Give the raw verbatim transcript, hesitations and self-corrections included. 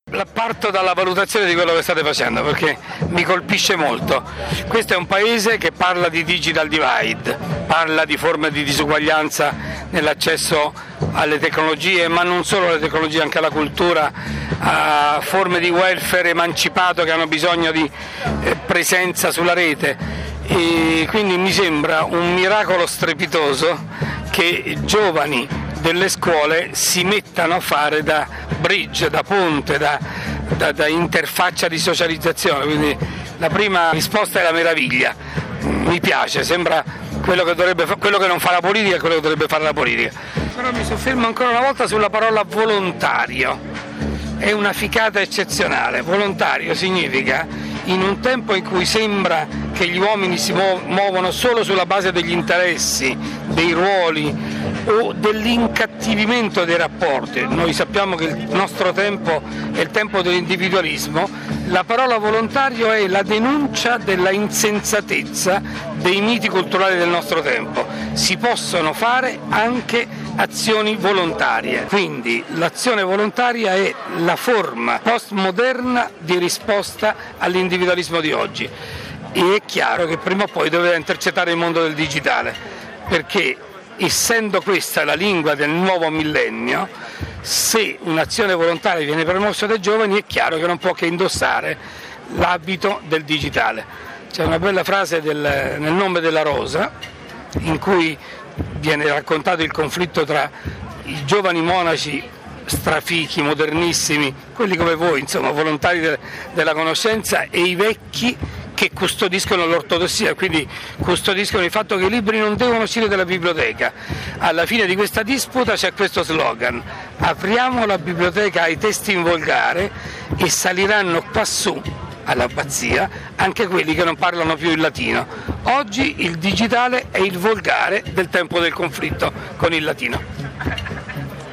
Parto dalla valutazione di quello che state facendo perché mi colpisce molto. Questo è un paese che parla di digital divide, parla di forme di disuguaglianza nell'accesso alle tecnologie, ma non solo alle tecnologie, anche alla cultura, a forme di welfare emancipato che hanno bisogno di presenza sulla rete. E quindi mi sembra un miracolo strepitoso che giovani delle scuole si mettano a fare da bridge, da ponte, da, da, da interfaccia di socializzazione, quindi la prima risposta è la meraviglia, mi piace, sembra quello che, dovrebbe, quello che non fa la politica e quello che dovrebbe fare la politica. Però mi soffermo ancora una volta sulla parola volontario, è una ficata eccezionale. Volontario significa, in un tempo in cui sembra che gli uomini si muovono solo sulla base degli interessi, dei ruoli o dell'incattivimento dei rapporti, noi sappiamo che il nostro tempo è il tempo dell'individualismo, la parola volontario è la denuncia della insensatezza dei miti culturali del nostro tempo. Si possono fare anche azioni volontarie, quindi l'azione volontaria è la forma postmoderna di risposta all'individualismo di oggi e è chiaro che prima o poi doveva intercettare il mondo del digitale, perché essendo questa la lingua del nuovo millennio, se un'azione volontaria viene promossa dai giovani è chiaro che non può che indossare l'abito del digitale. C'è una bella frase del, nel Nome della Rosa in cui viene raccontato il conflitto tra i giovani monaci strafichi, modernissimi, quelli come voi, insomma, volontari de- della conoscenza, e i vecchi che custodiscono l'ortodossia, quindi custodiscono il fatto che i libri non devono uscire dalla biblioteca. Alla fine di questa disputa c'è questo slogan: apriamo la biblioteca ai testi in volgare e saliranno quassù all'abbazia anche quelli che non parlano più il latino. Oggi il digitale è il volgare del tempo del conflitto con il latino.